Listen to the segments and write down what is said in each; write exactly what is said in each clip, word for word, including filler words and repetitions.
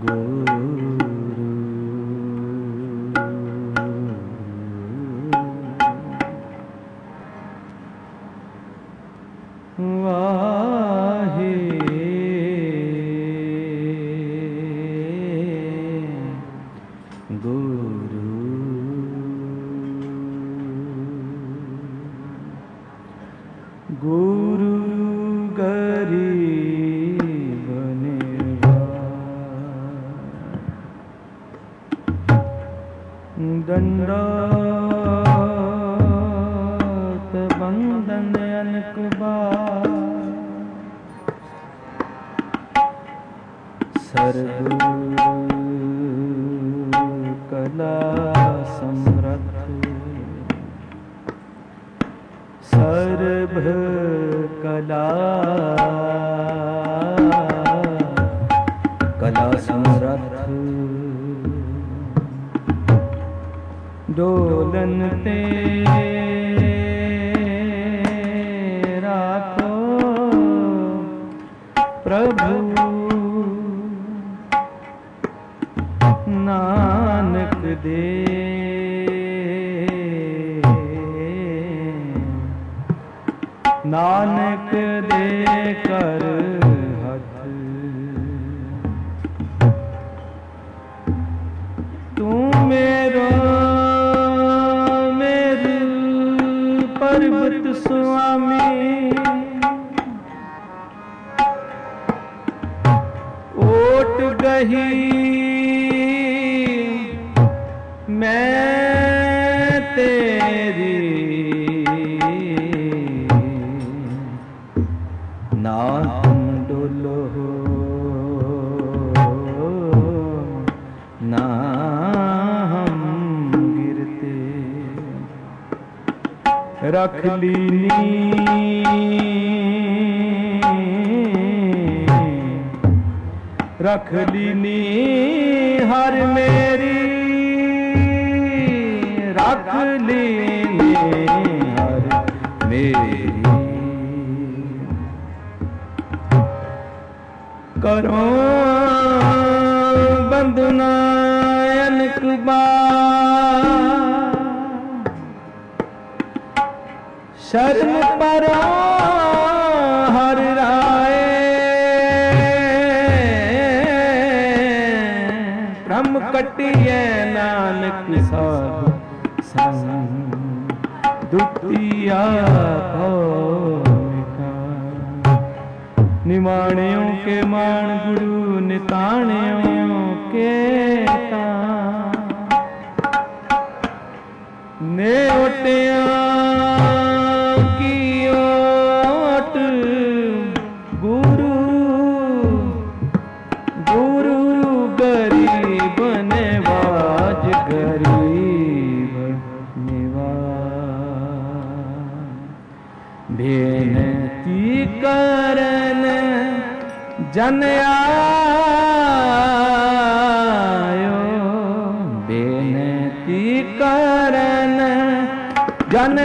रख लीनी रख लीनी हर मेरी रख लीनी हर मेरी करो बंदना अनक शर्म परा हर राय ब्रह्म कटिए नानक साधु संग दुतिया निमाणियों के मान गुरु निताणियों के ने ओटिया जन आयो बेनती करन जन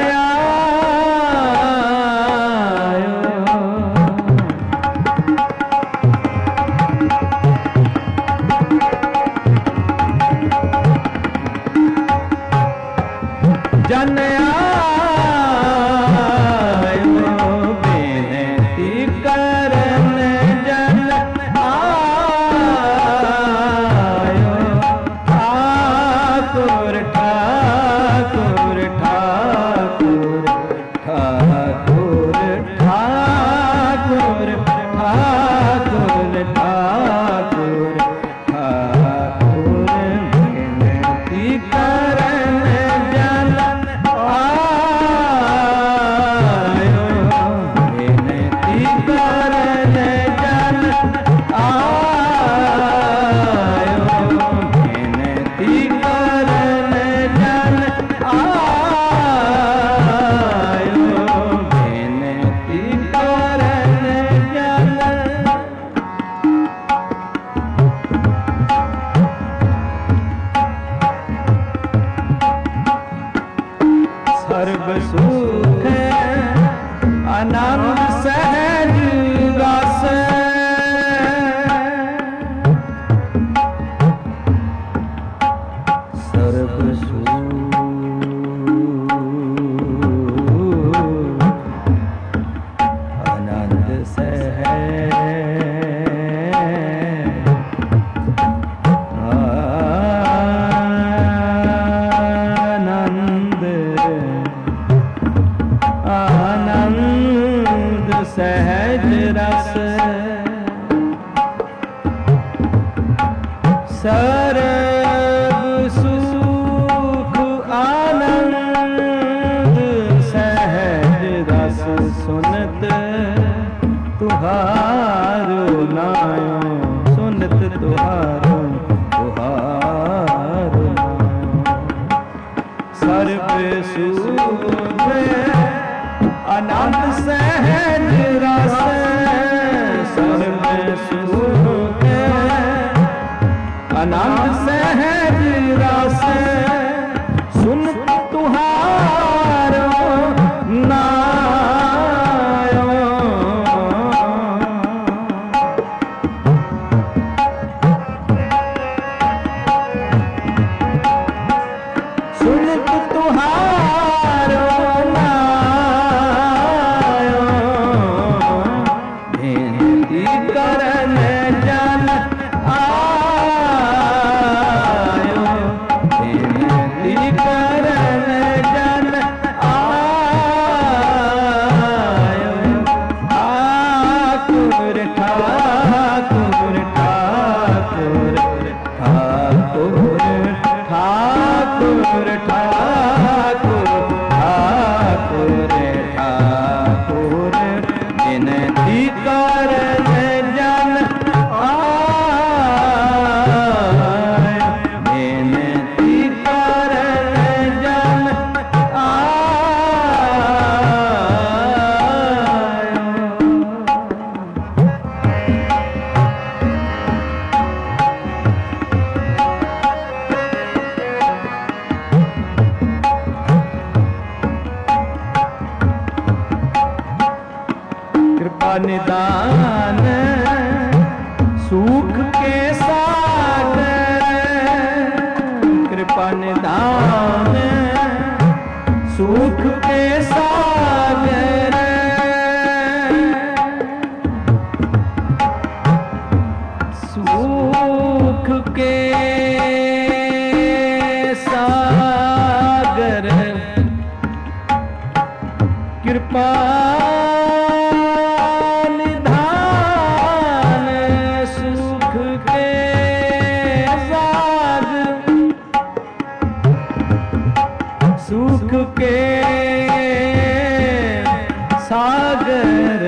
सर्ब सुख आनंद सहज रस सुनत तुहारो नायो, सुनत तुहारो तुहारो सर्ब सुख आनंद सहज रस, सर्ब सुख आनंद सहज रस सुनत तुहारो नायो। सुनत तुहारो नायो, बेनती करन जन आयो, बेनती करन जन आयो। ठाकुर ठाकुर ठाकुर ठाकुर ठाकुर ठाकुर ठाकुर ठाकुर विनती करन जन आय, विनती करन जन आय। कृपा निदान सुख के सागर, कृपा निदान सुख के सागर, सुख के सागर कृपा निधान सुख के सागर, सुख के सागर,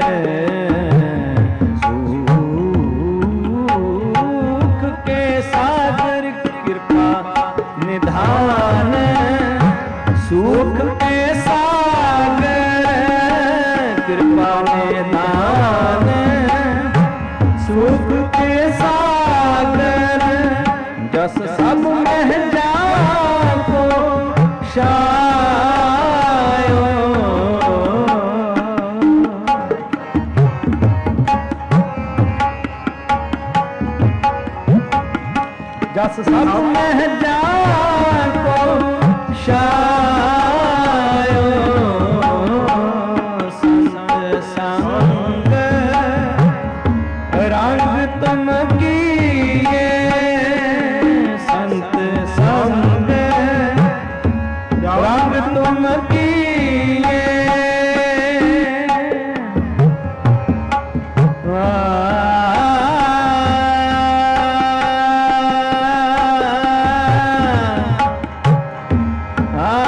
सुख के सागर कृपा निधान सुख के सागर, कृपा निधान सुख के सागर। जस सब मह जाको शायो, जस सब मह जाको शायो। संत संग रंग तुम किए, संत संग रंग तुम किए। आ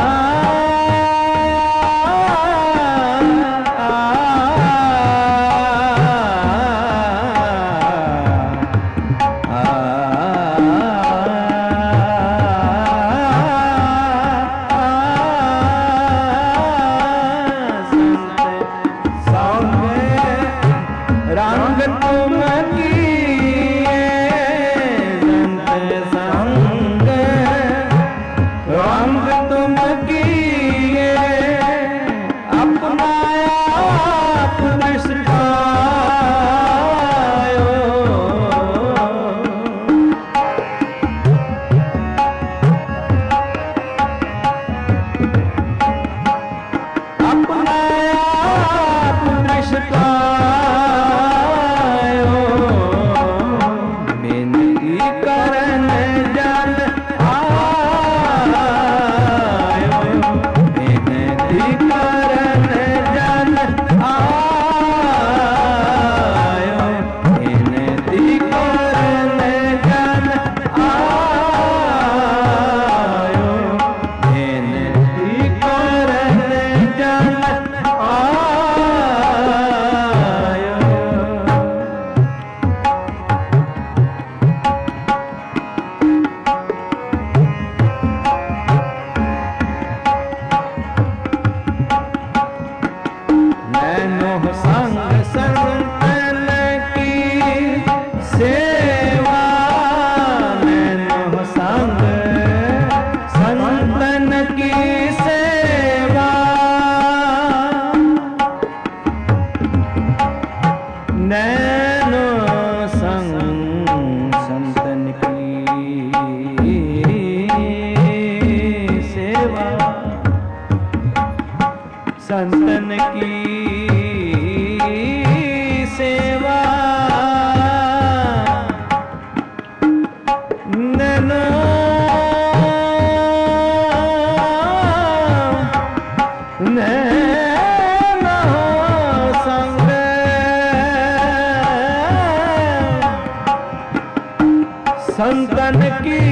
संतन की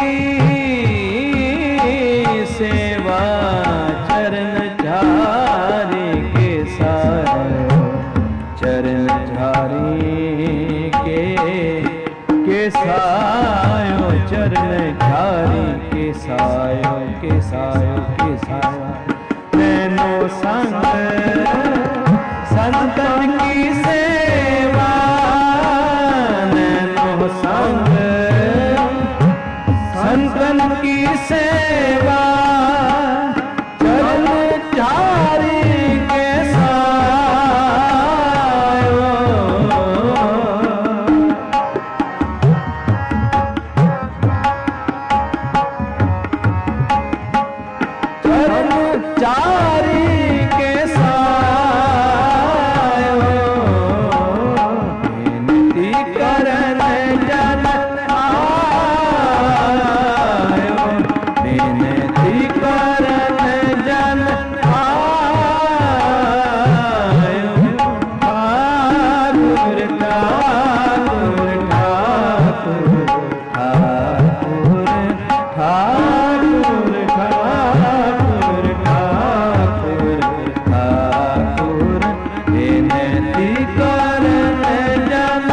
सेवा चरण झारी के सायो, चरण झारी के के सायो, चरण झारी के सायो, के सायो, के सायो। नैनो संग संतन की सेवा, नैनो संग संतन की सेवा चरण झारी के सायो, चरण झारी के सायो। विनती करन जन आयो, विनती करन जन आयो। ठाकुर ठाकुर ठाकुर ठाकुर ठाकुर ठाकुर ठाकुर ठाकुर। विनती करन जन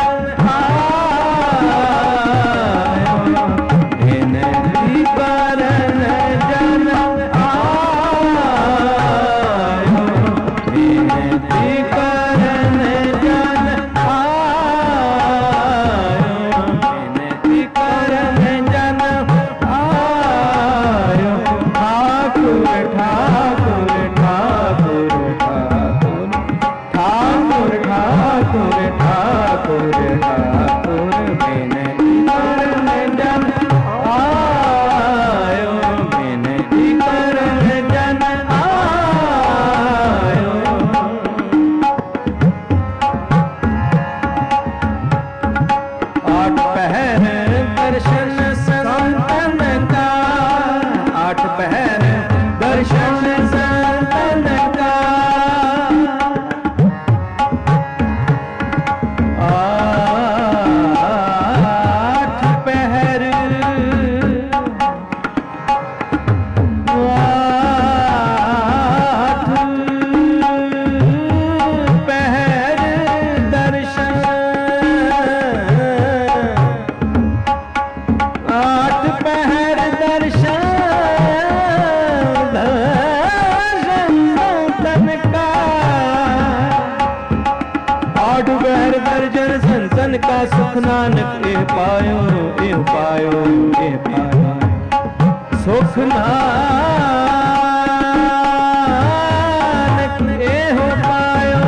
आयो, विनती करन जन आयो, विनती करन जन आयो, विनती करन जन आयो। ठाकुर ठाकुर ठाकुर ठाकुर ठाकुर ठाकुर ठाकुर ठाकुर। विनती करन जन आयो, विनती करन जन आयो। आठ पहर दर्शन संतन का, आठ पहर दर्शन संतन का। आठ पहर आठ पहर दर्शन, आठ पहर दर्शन दर्शन संतन का। आठ पहर दर्शन संतन का, सुख नानक ए पायो, ए पायो, ए पायो, सुख नानक ए हो पायो।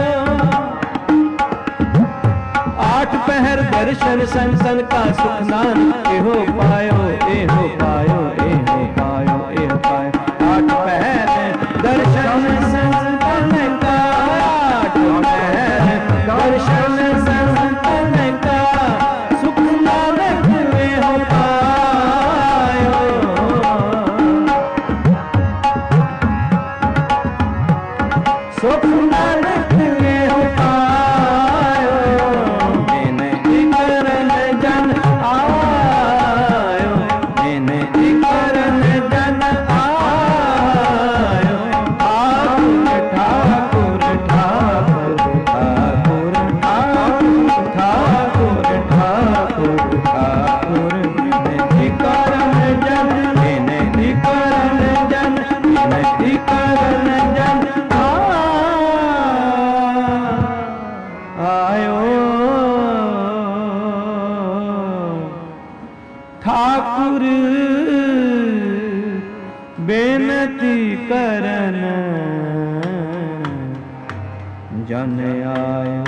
आठ पहर दर्शन संतन का, सुख नानक ए हो पायो, ए हो पायो, ए हो पायो, ए हो पायो। आठ पहर दर्शन संतन का, आठ पहर दर्शन संतन का, सुख नानक ए हो पायो, सुख नानक ए हो पायो। विनती करन जन आयो, विनती करन जन आयो। ठाकुर ठाकुर ठाकुर ठाकुर ठाकुर ठाकुर ठाकुर। विनती करन जन, विनती करन जन, विनती करन जन आयो। ठाकुर बेनती करन जन आयो।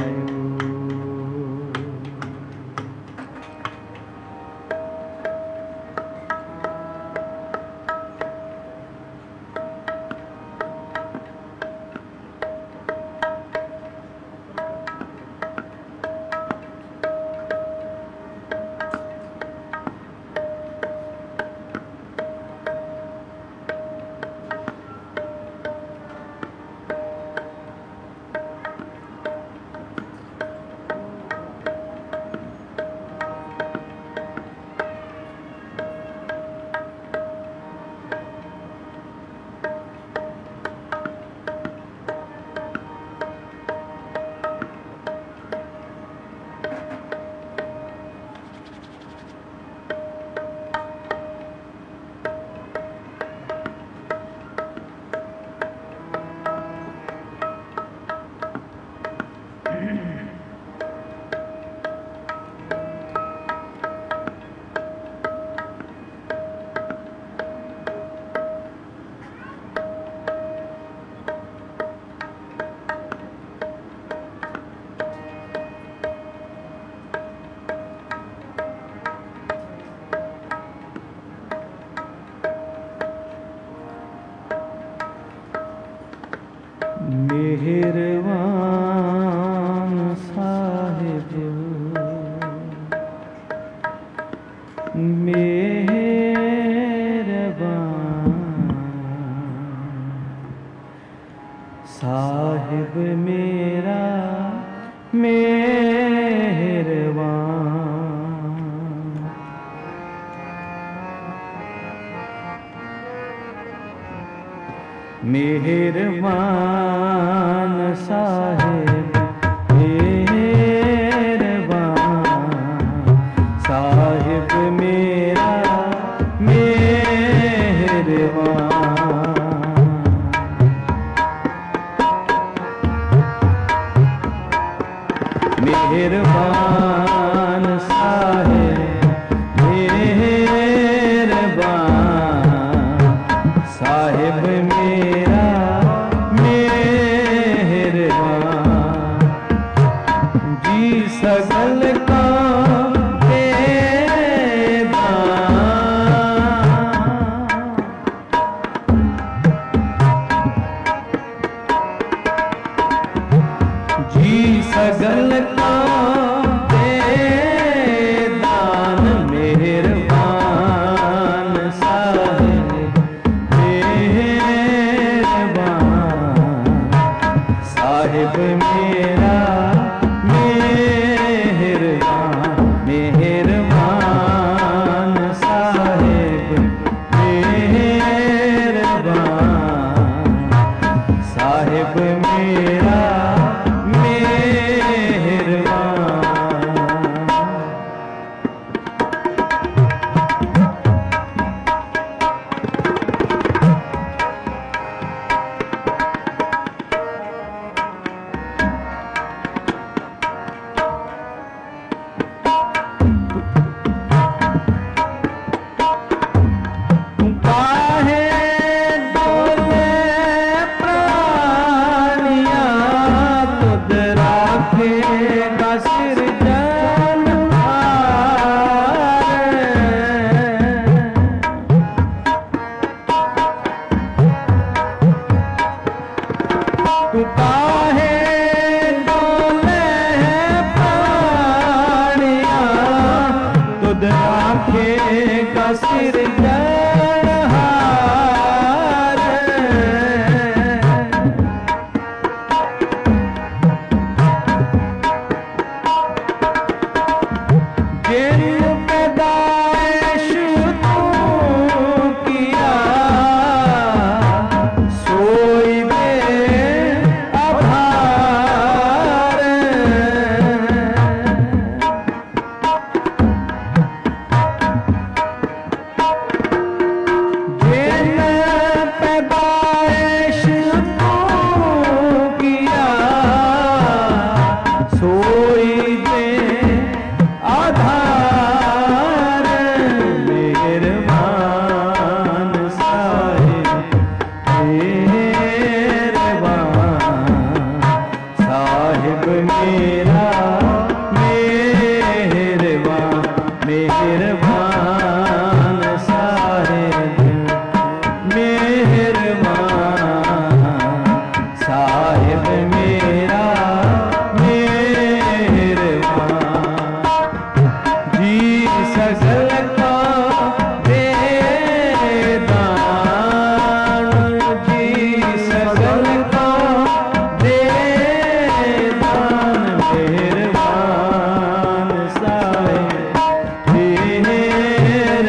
मेहरबान साहिब मेरा मेहरबान। मेहरबान साहिब मेहरबान साहिब मेरा मेहरबान। मेहरबान साहिब मेहरबान साहिब मेरा मेहरबान। जी सगल का जी सगल का दान मेहरबान साहिब मेहरबान साहिब मेरा मेहरबान। मेहरबान साहिब मेहरबान साहिब मेरा तू काहे डोले प्राणिया तुद राखेगा सिरजनहार। जिन पैदाइश तू किया सोई सोई दे आधार। मेहरबान साहिब मेहरबान साहिब मेरा मेहरबान। मेहरबान साहिब मेहरबान साहिब मेरा जी सगल का दान जी सगल का दान मेहरबान साहिब मेहरबान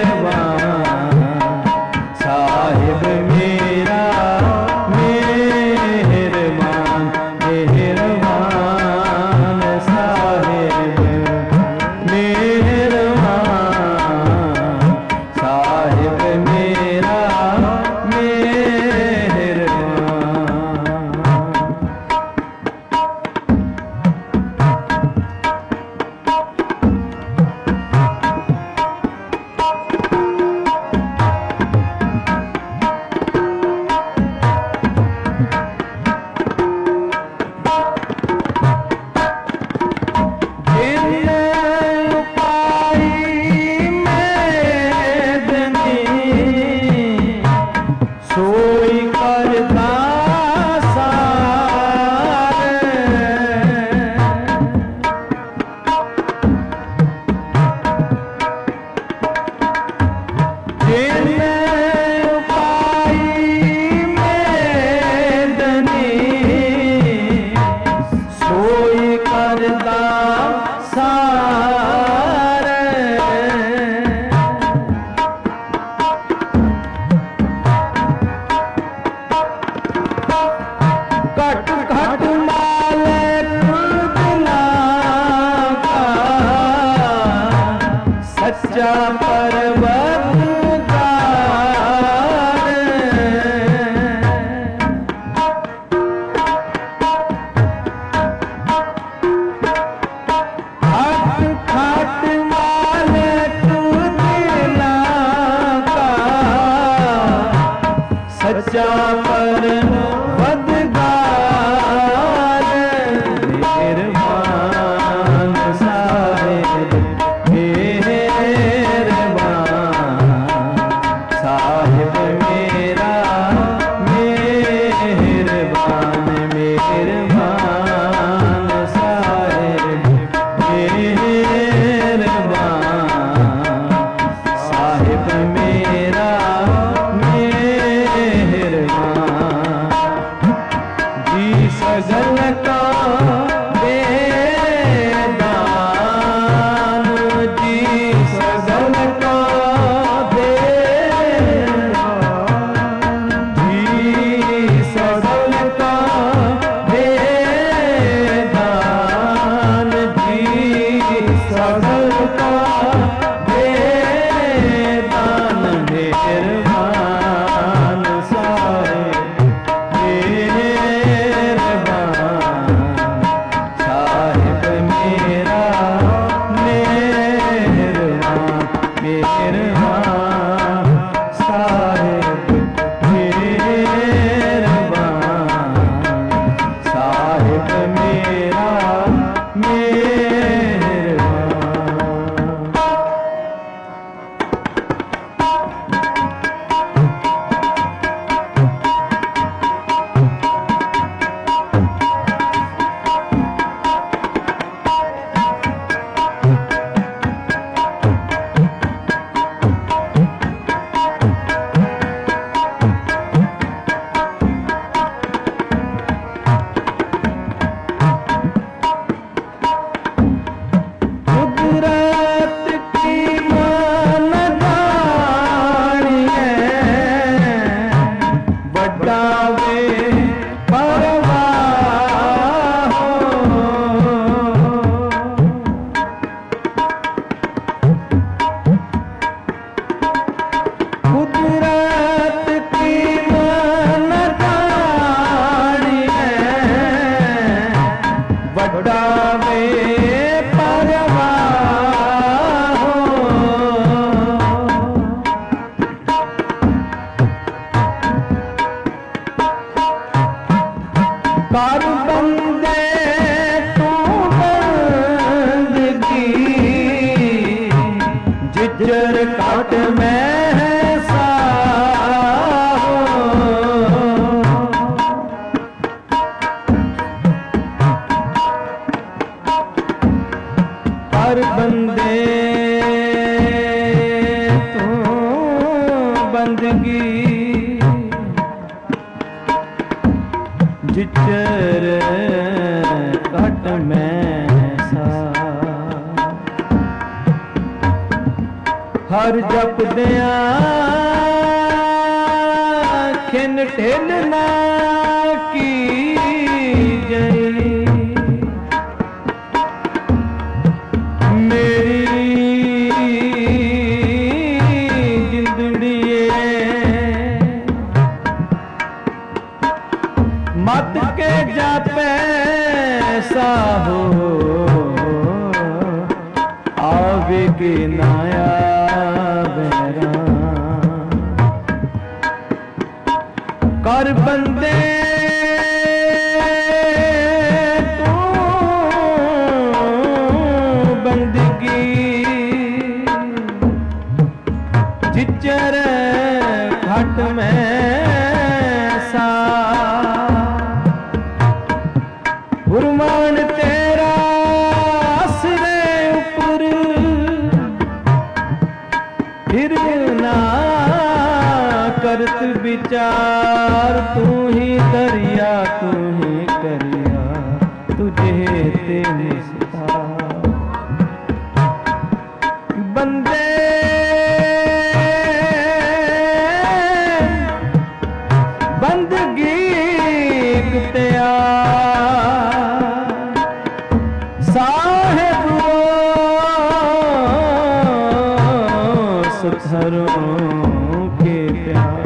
सथरों के प्यार।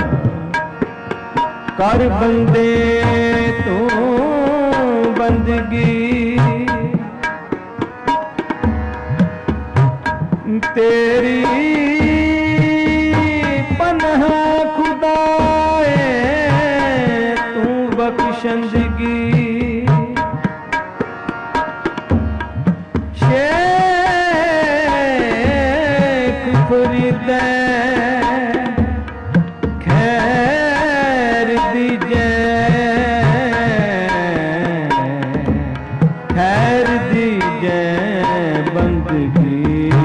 कर बंदे तू बंदगी तेरी पनाह खुदाए तू बख्शंदगी। शेख फरीदे खैर दीजे खैर दीजे बंदगी।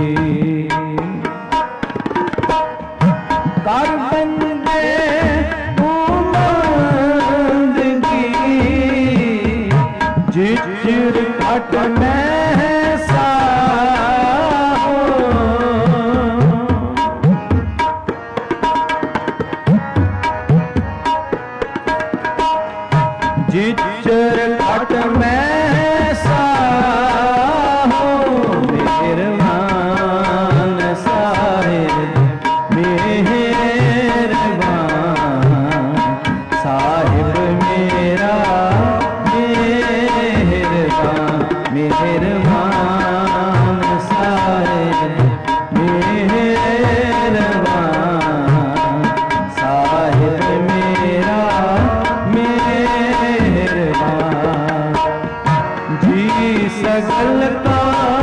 कर बंदे तू बंदगी जिचर घट में सा हो। जिचर घट में सा हो मेहरबान साहिब मेहरबान साहिब मेरा मेहरबान मेहरबान साहिब मेहरबान साहिब मेरा मेहरबान। जी सगल का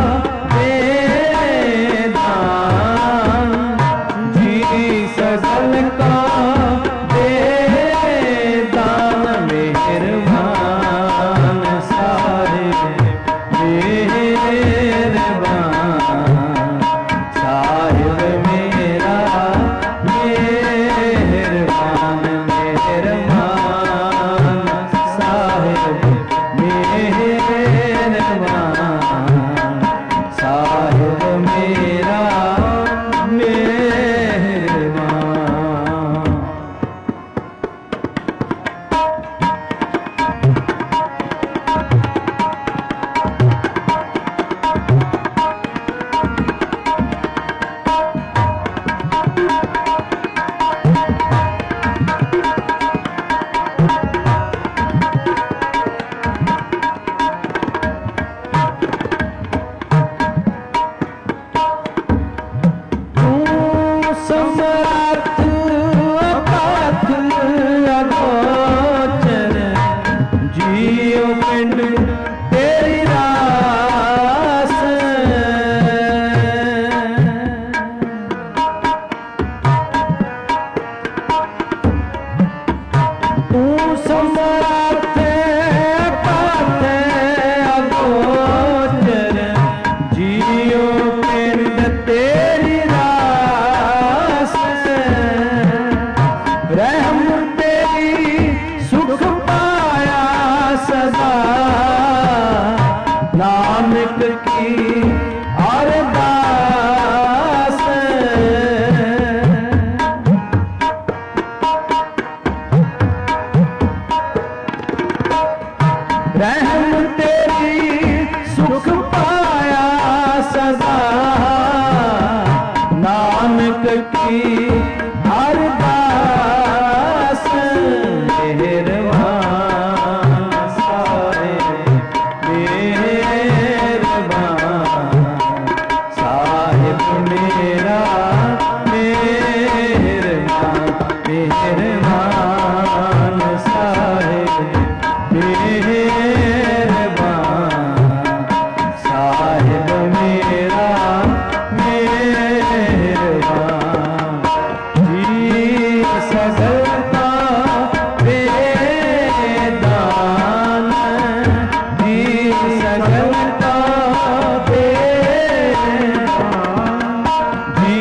सगल का दे दान मेहरबान साहिब मेहरबान साहिब मेरा मेहरबान मेहरबान साहिब मेहरबान साहिब मेरा तेरी रास तू समर्थ पाथे अगोचर जियो पिंड तेरी रास। रहम तेरी सुख पाया सदा नानक की अरदास। रहम तेरी सुख पाया सदा नानक की अरदास। मेहरबान साहिब मेहरबान साहिब मेरा मेहरबान मेहरबान साहिब मेहरबान साहिब मेरा मेहरबान। जी सगलता दे दान जी सगलता दे जी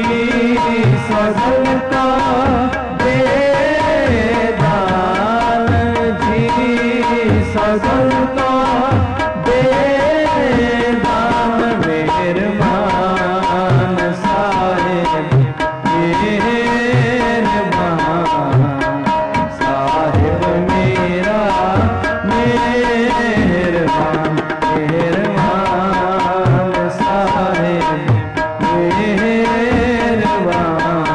सगलता दे दान जी सगलता दे दान। मेहरबान साहिब मेहरबान साहिब मेरा मेहरबान मेहरबान साहिब मेहरबान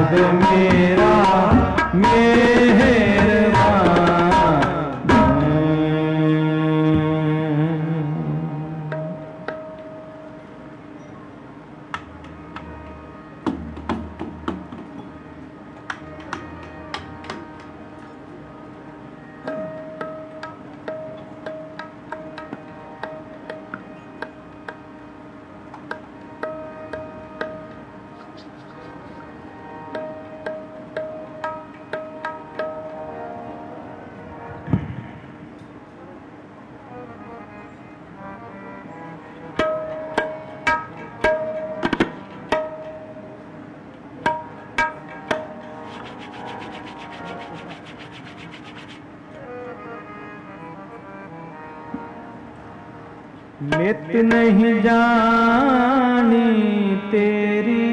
साहिब मेरा मेहरबान। मित नहीं जानी तेरी,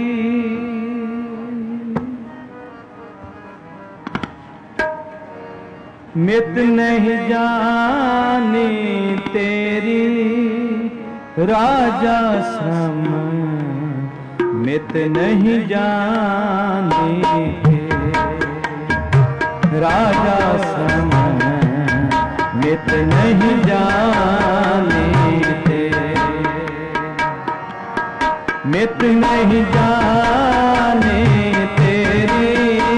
मित नहीं जानी तेरी राजा श्रम, मित नहीं जानी राजा श्रम, मित नहीं जानी मित नहीं जाने तेरी,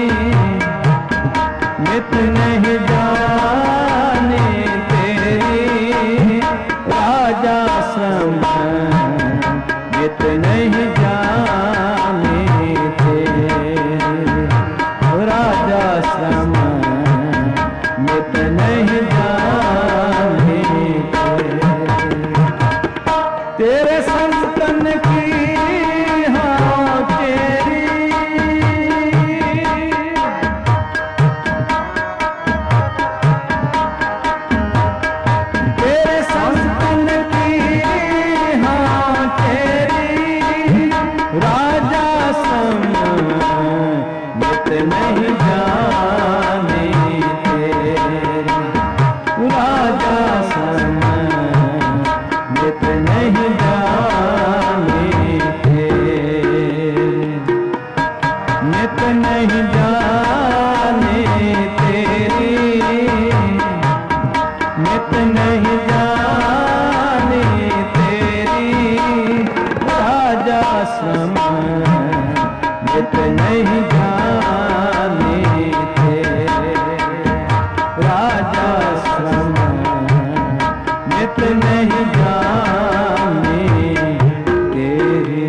मित नहीं जाने तेरी राजा श्रम, मित नहीं जाने तेरी राजा श्रम, मित नहीं जाने तेरे संतन की नहीं जाने तेरी राजा श्रम, मित नहीं जाने तेरी, मित नहीं जाने तेरी, मित नहीं जाने तेरी राजा श्रम, मित नहीं जाने तेरे राजा श्रम, मित नहीं जाने तेरे।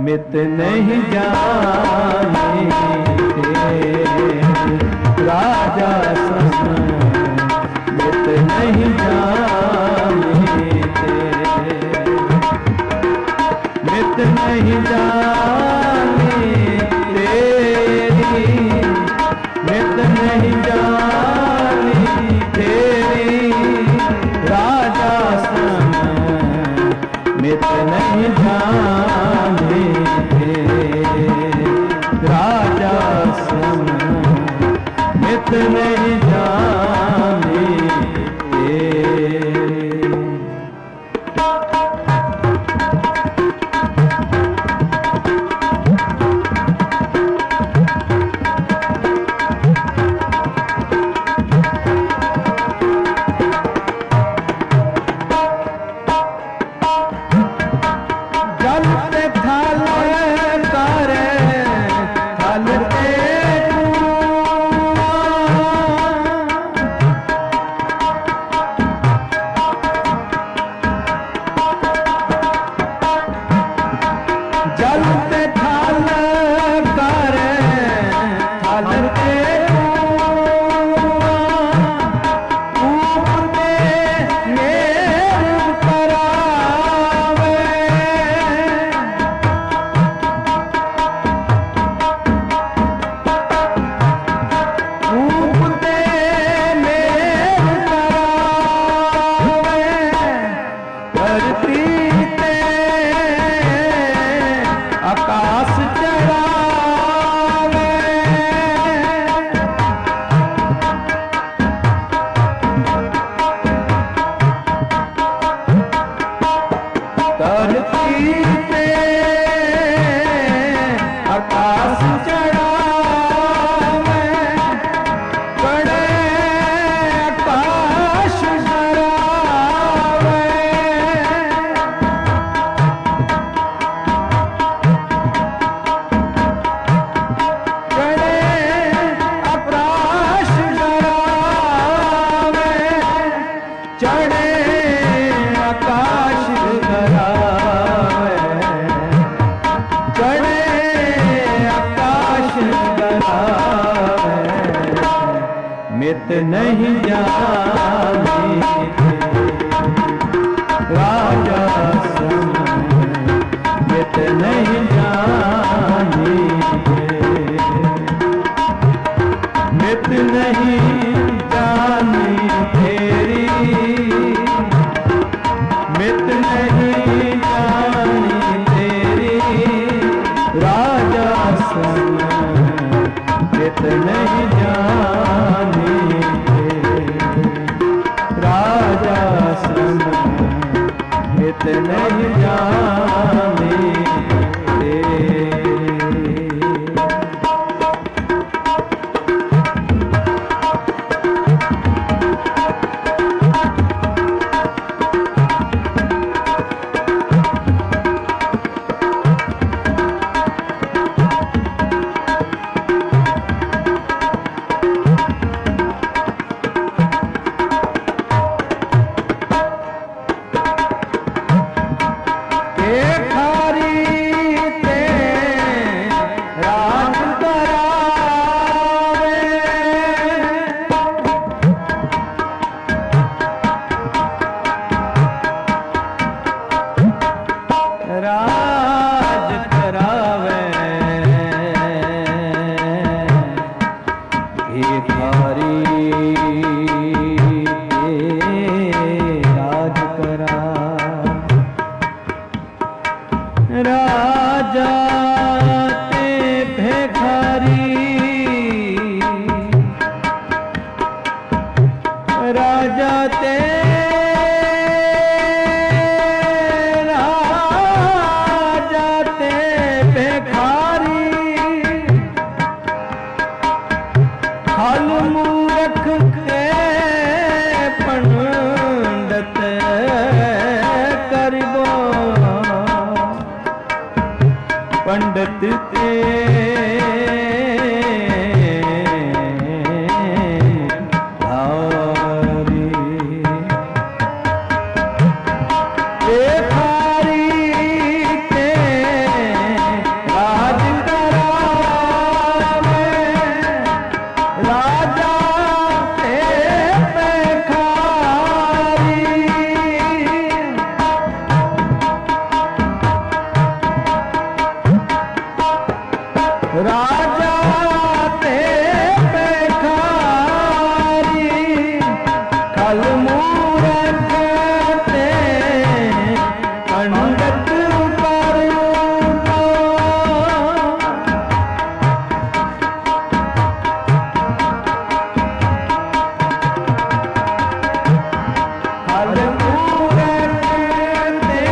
मित नहीं जाने राजा सम मित नहीं जाने मित नहीं जाने तेरी मित नहीं जाने तेरी राजा सम मित नहीं जाने राजा सम मित नहीं जाने मित नहीं जाने राजा सम मित नहीं जाने मित नहीं जाने तेरी मित नहीं जाने तेरी राजा सम मित नहीं जाने राजा सम मित नहीं जाने राजा ते भिखारी राजा ते राजा ते भिखारी हल मूरख के पंडित करबो पंडित ते धारी भिखारी ते राजा ते पैखारी खल मूरख ते पंडित करूणा खल मूरख ते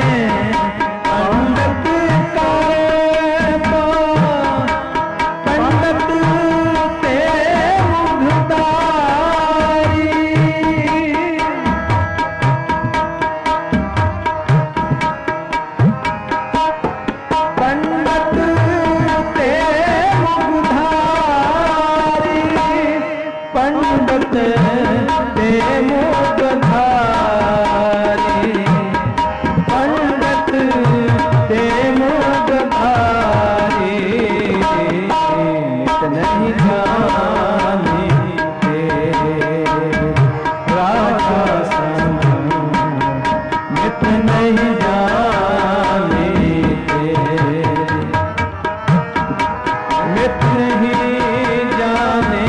पंडित पंडित ते मुगधारी पंडित ते मुगधारी नित नहीं जाने राजा संग नित नहीं जाने नित नहीं जाने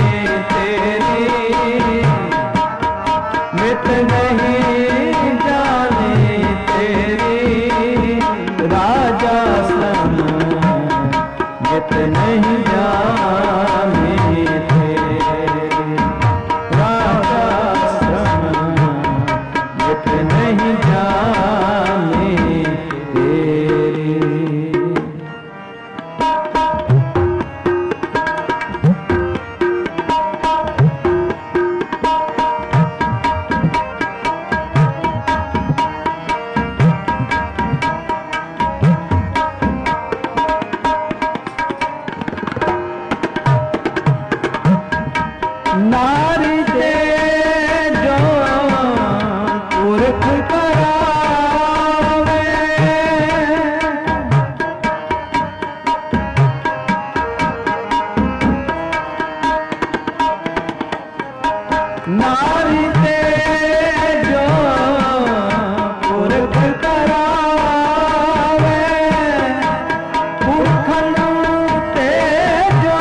मित नहीं जाने तेरी राजा सन मित नहीं जाने तेरी राजा सन मित नहीं जाने तेरी। नारी ते जो पुरख करावे नारी ते जो पुरख करावे पुरखन ते जो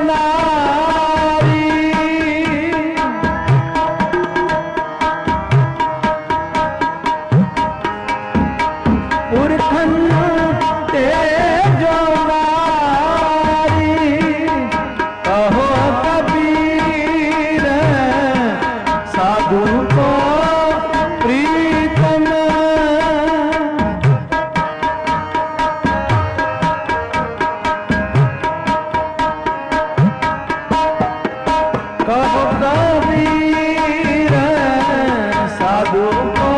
पुरखन ते जो नारी कहो कबीर साधु को प्रीतम कहो कबीर साधु को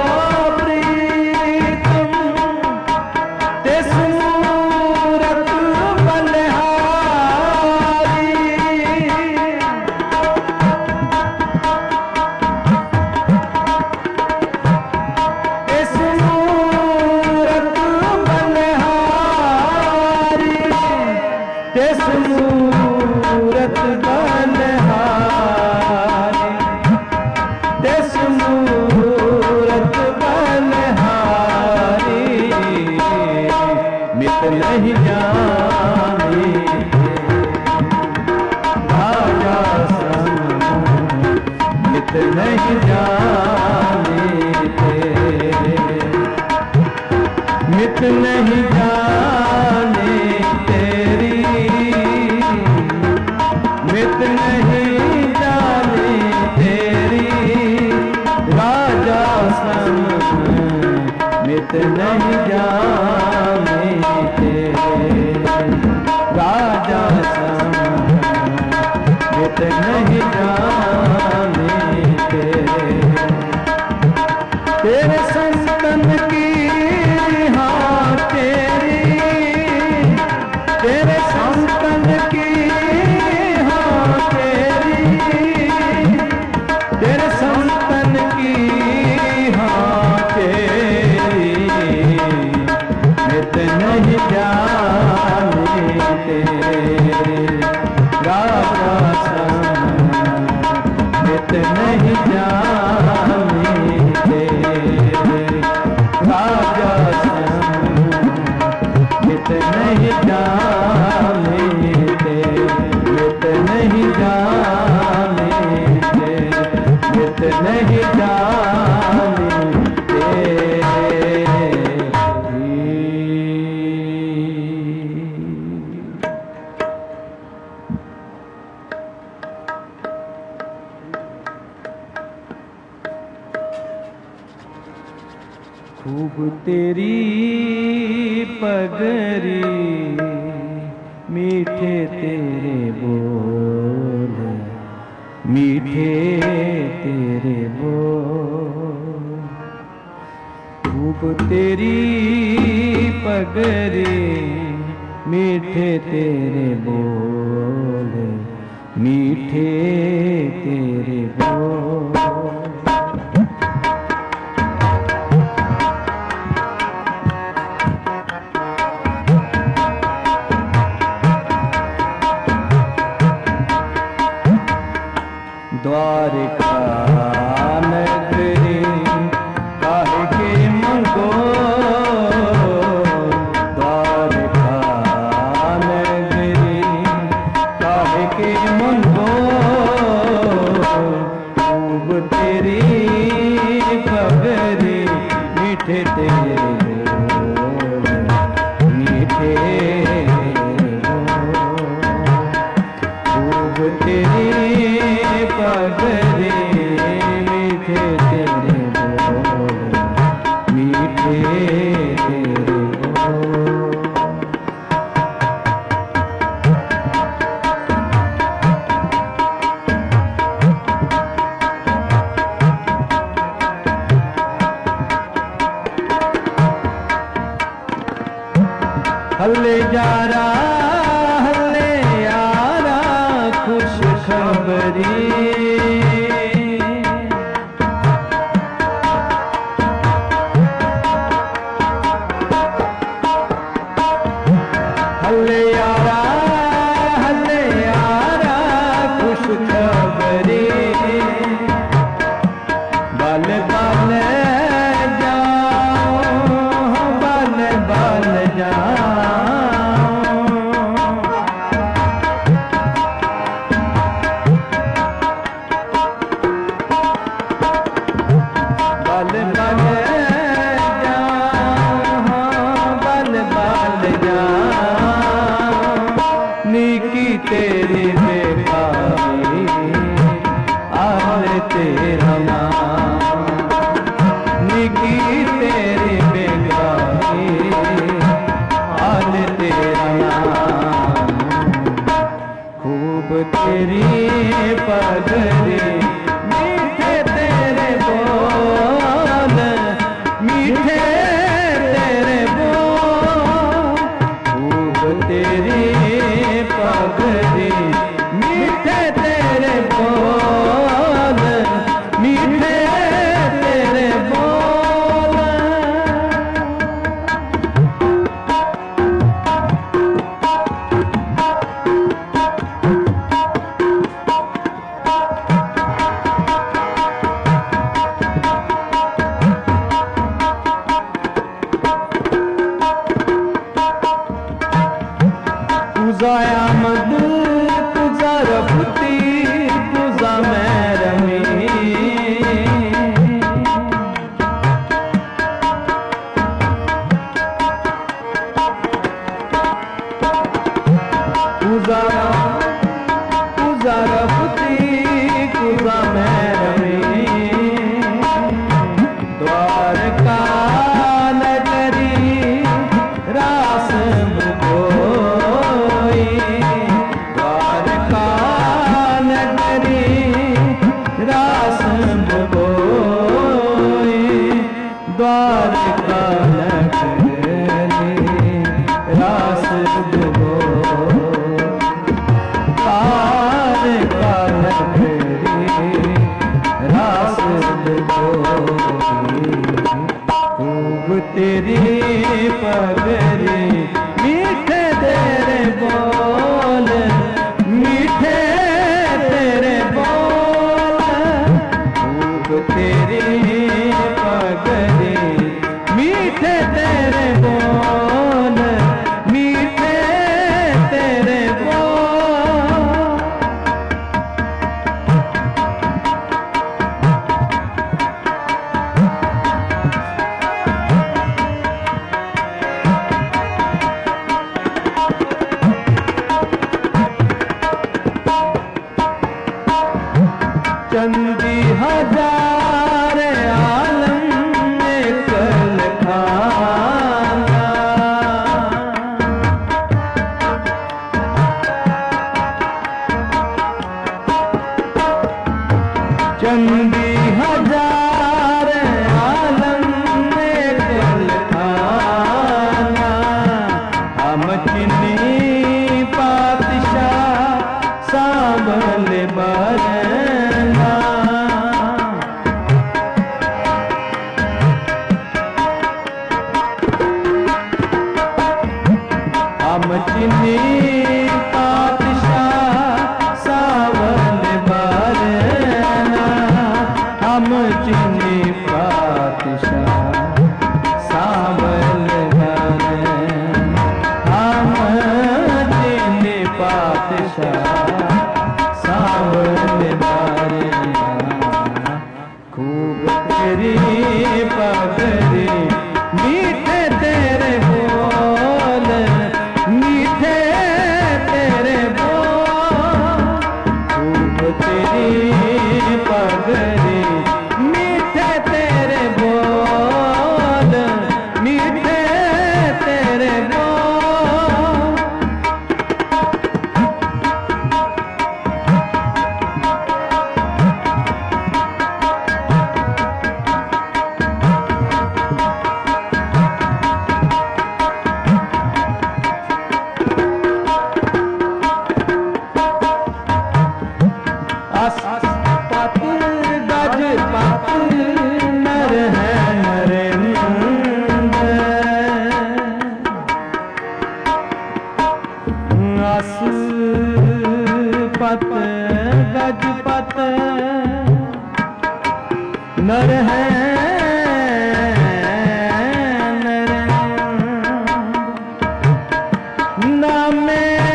तेस मूरत बलहारी तेस मूरत बलहारी मित नहीं जाने राजा संग मित नहीं जाने मित नहीं जाने तेरी मित नहीं जाने तेरी राजा संग मित नहीं जाने तेरी राजा संग मित नहीं जाने तेरे तेरे संतन की हाँ तेरी तेरे संतन की हाँ तेरी तेरे संतन की हाँ तेरी मित नहीं जाने तेरे राजा संग मित नहीं जाने तेरे राजा संग मित नहीं जाने तेरी पगरी, मीठे तेरे बोल, मीठे तेरे बोल। खूब तेरी पगरी, मीठे तेरे बोल, मीठे तेरे बोल। द्वारका नगरी काहे के मंगो, द्वारका नगरी काहे के मंगो। खूब तेरी पगरी, मीठे तेरे बोल, मीठे खूब तेरी पगरी, मीठे तेरे बोल, मीठे तेरे बोल। हल्ले जारा हल्ले यारा खुश खबरी, हल्ले यारा हल्ले यारा खुश खबरी। बाल बाल जाओ, बाल बाल जाओ, बाल बाल जाओ, बाल बाल जाओ। नीकी तेरी बेकारी, आल तेरा नाम, नीकी तेरी बेकारी, आल तेरा नाम। खूब तेरी पगरी, मीठे तेरे बोल, मीठे तेरे बोल। खूब तेरी पगरी, मीठे तेरे बोल, मीठे तेरे बोल। तुझा आमद तुझा रफती, तुझा मेहरमी। तुझा तुझा रफती, तुझा मेहरमी। द्वारका नगरी रास कोई, चिन्नी पातशाह सांभल बरना। हम चिन्नी पातशाह सांभल बरना। हम चिन्नी पातशाह सांभल बरना। हम चिन्नी पातशाह सांभल बरना। खूब तेरी पगड़ी मीठे तेरे बोल, मीठे तेरे बोल। खूब तेरी पगड़ी मीठे तेरे बोल, मीठे तेरे बोल। आस पत गज पत नर है नरेंद्र। आस पत गज पत नर है नरेंद्र। नामे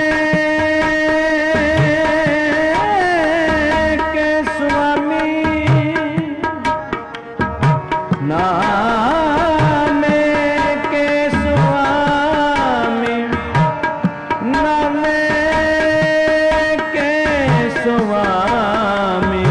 नामे के स्वामी, नामे के स्वामी।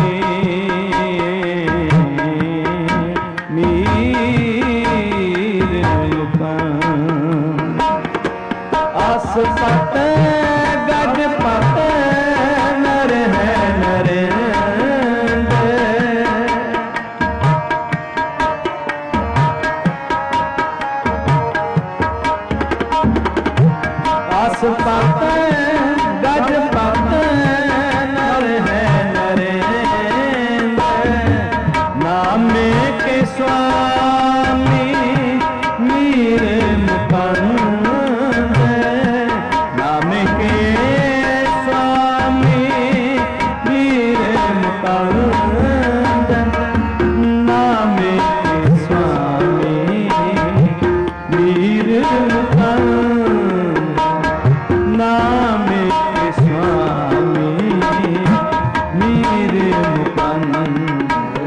मीर मुकाम आस पत गज पत नर है नरेंद्र। आस पत गज पत नर है नरेंद्र। नामे के स्वामी मीर मुकंद। नामे के स्वामी मीर मुकंद। नामे के स्वामी मीर मुकंद। नामे के स्वामी मीर मुकंद।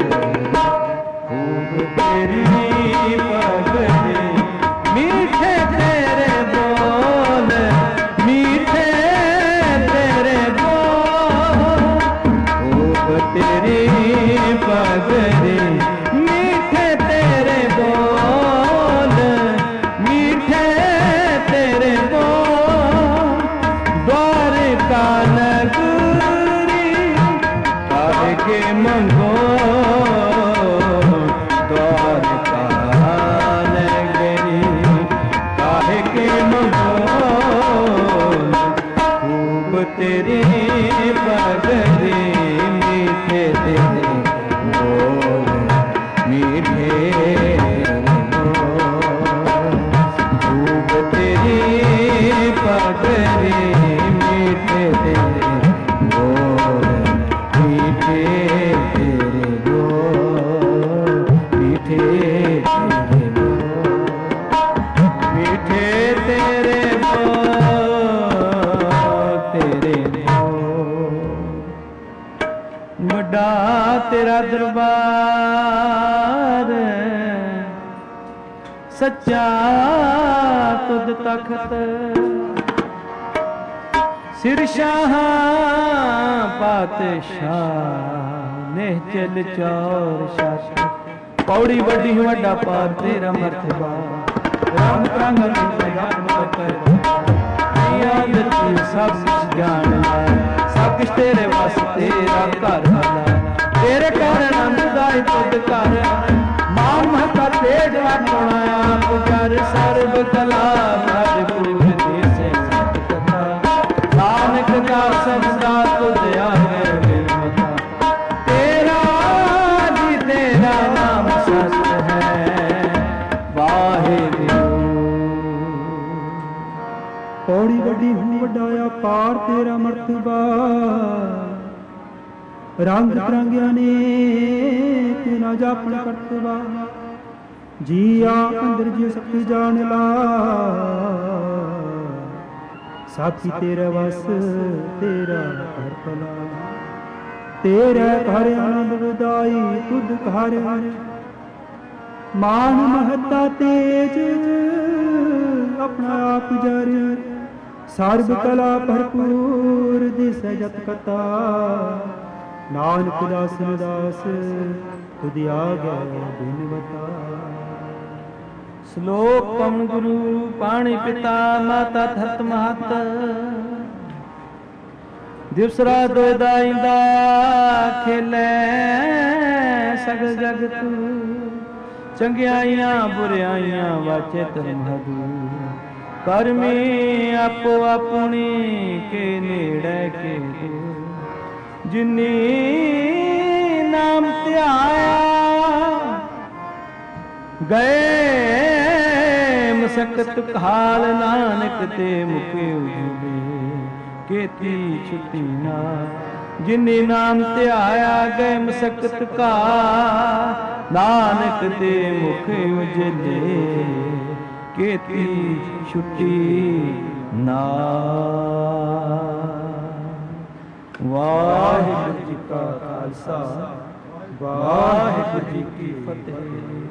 खूब तेरी पगड़ी मीठे तेरे बोल, मीठे तेरे बोल। खूब तेरी पगड़ी मीठे तेरे बोल, मीठे तेरे बोल। द्वारका नगरी काहे के मंगो, द्वारका नगरी काहे के मंगो। खूब तेरी पगड़ी मीठे तेरे बोल, मीठे बोल। खूब तेरी पगड़ी मीठे तेरे बोल, मीठे तेरे बोल, मीठे तेरे बोल, मीठे तेरे बोल, तेरे बोल। बड़ा तेरा दरबार सच्चा तुद तखत। सिर शाह पातशाह निहचल चौर शाह। पौड़ी बड़ी वड्डा पार तेरा मर्तबा। राम प्रांगण सब जान सब कुछ तेरे वास्ते तेरा घर तेरे कारण अनुदाय तुद कर। मां महता तेज बनाया पुजार सर्व कला भरपूर देसे। ਪੌੜੀ ਵੱਡੀ ਹੂੰ ਵੱਡਾ ਪਾਰ ਤੇਰਾ ਮਰਤਬਾ, ਰੰਗ ਤਰੰਗਿਆਂ ਨੇ ਤੇ ਨਾ ਜਾਪਣ ਕਰਤਬਾ, ਜੀਆ ਅੰਦਰ ਜੀ ਸਕਤੀ ਜਾਣ ਲਾ, ਸਾਥੀ ਤੇਰਾ ਵਸ ਤੇਰਾ ਘਰ ਭਲਾ, ਤੇਰੇ ਘਰ ਆਨੰਦ ਵਿਦਾਈ ਤੁਧ ਘਰ, ਮਾਨ ਮਹੱਤਾ ਤੇਜ ਆਪਣਾ ਆਪ ਜਰ, ਸਰਬ ਕਲਾ ਭਰਪੂਰ ਦਿਸੈ ਜਤ ਕਤਾ, ਨਾਨਕ ਦਾਸ ਦਾਸ ਤੁਧ ਆਗਿਆ ਬਿਨਵਤਾ। ਸ਼ਲੋਕ ਪਵਨ ਗੁਰੂ ਪਾਣੀ ਪਿਤਾ ਮਾਤਾ ਧਰਤ ਮਹਤ, ਦਿਵਸ ਰਾਤ ਦੋਇਦਾਇਂਦਾ ਖੇਲੇ ਸਗਲ ਜਗਤ, ਚੰਗਿਆਈਆਂ ਬੁਰਿਆਈਆਂ ਵਾਚੇ ਧਰਮਹਦੂ, ਕਰਮੀ ਆਪੋ ਆਪਣੀ ਕੇ ਨੇੜੇ ਕੇ, ਜਿਨੀ ਨਾਮ ਧਿਆਇਆ ਗਏ ਮਸਕਤ ਕਾਲ, ਨਾਨਕ ਤੇ ਮੁਕੇ ਉਜਲੇ ਕੀਤੀ ਛੁੱਟੀ ਨਾ, ਜਿਨੇ ਨਾਮ ਧਿਆਇਆ ਗਏ ਮਸਕਤ ਕਾਲ, ਨਾਨਕ ਤੇ ਮੁਕੇ ਉਜਲੇ ਕੀਤੀ ਛੁੱਟੀ ਨਾ। ਵਾਹਿਗੁਰੂ ਜੀ ਕਾ ਖਾਲਸਾ, ਵਾਹਿਗੁਰੂ ਜੀ ਕੀ ਫਤਿਹ।